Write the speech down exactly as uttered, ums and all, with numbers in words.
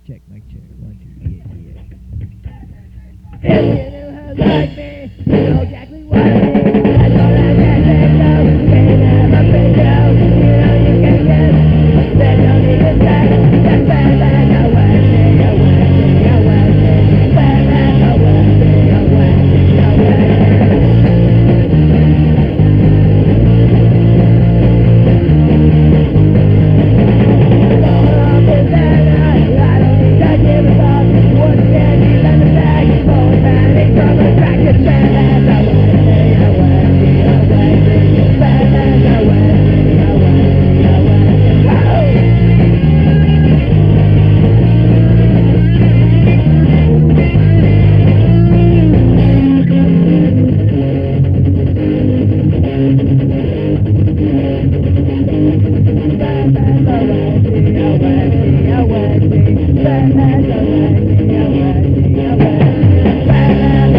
check, mic check. One, two, yeah, yeah. If you knew her like me, you know exactly what I mean. That's all I can say, no. Can't have a big show. You know you can guess. There's no need to say. That's bad, bad, no way. No way, no way. Bad, bad, no way. No way, no way. Bad,